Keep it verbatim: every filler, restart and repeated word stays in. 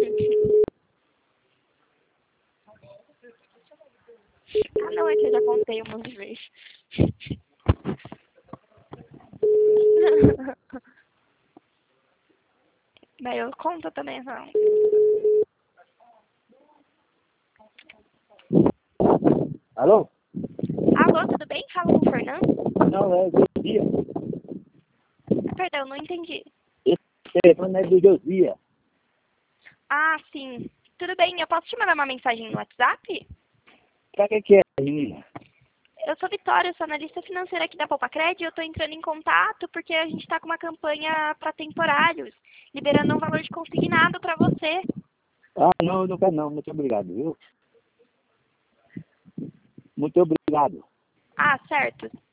Ah, não, é que eu já contei um monte de vezes. Daí eu conto também, não. Alô? Alô, tudo bem? Fala com o Fernando? Não, é Josias. Perdão, não entendi. Esse telefone é do Josias. Ah, sim. Tudo bem, eu posso te mandar uma mensagem no WhatsApp? Pra que que é, menina? Eu sou Vitória, eu sou analista financeira aqui da Poupa-Cred e eu estou entrando em contato porque a gente está com uma campanha para temporários, liberando um valor de consignado para você. Ah, não, não quero não. Muito obrigado, viu? Muito obrigado. Ah, certo.